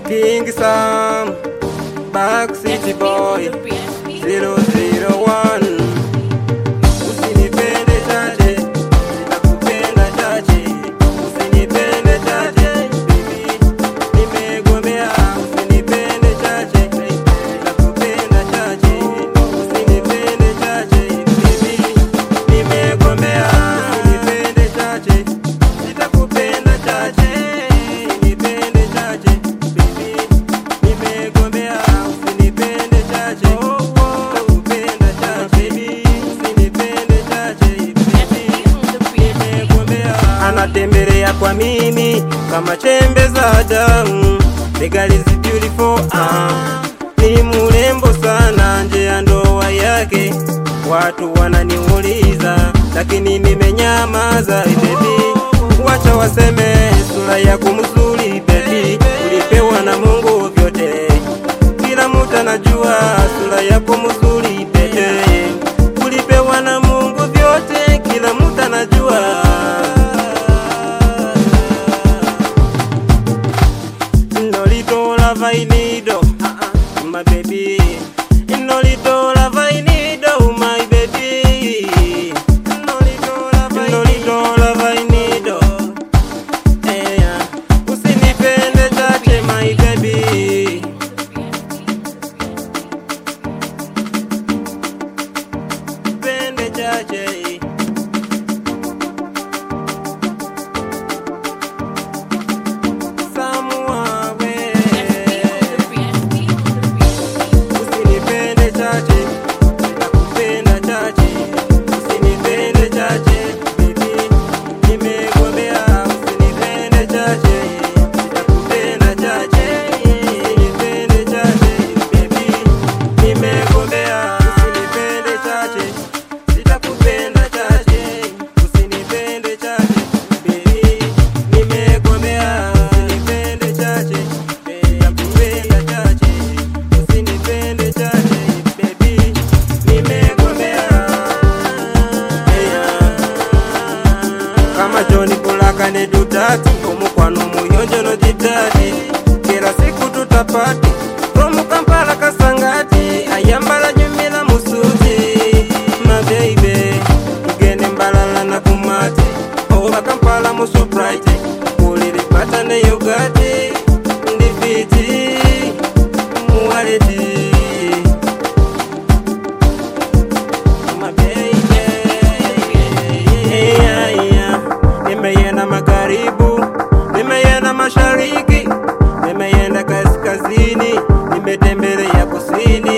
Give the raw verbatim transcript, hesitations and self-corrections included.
King Sam, Back City Boy, zero zero one. Usinipende chache, nitakupenda chache. Usinipende chache, baby, nimegombea. Usinipende chache, nitakupenda chache. Usinipende chache, baby, nimegombea. Usinipende chache, nitakupenda chache. Usinipende chache, baby, nimegombea. Usinipende chache, nitakupenda chache. Usinipende chache, baby, nimegombea. Anatembelea kwa mimi kama chembe za damu. The girl is beautiful, ah, ni murembo sana. Nje ya ndoa yake watu wananiuliza, lakini nimenyamaza. Baby, wacha waseme, sura yako mzuri baby, ulipewa na Mungu vyote. Kila mtu anajua sura yako mzuri baby, ulipewa na Mungu vyote. Kila mtu anajua. No little love I need, oh, my baby. No little love I need, oh, my baby. No little love I, no little love I need, oh, yeah. Usinipende chache, my baby. Pende chache. Johnny Kulaka ne dutati omukwano muyonjo no jitati. Kila siku tutapati from Kampala Kasangati. Ayambala jumila musuti, my baby, tugende mbalala na kumati. Oba Kampala muso bright, kulili pata ne yogati. Ndifiti muwaleti, my baby. Nimeyenda magharibu, nimeyenda mashariki, nimeyenda kaskazini, nimetembelea kusini.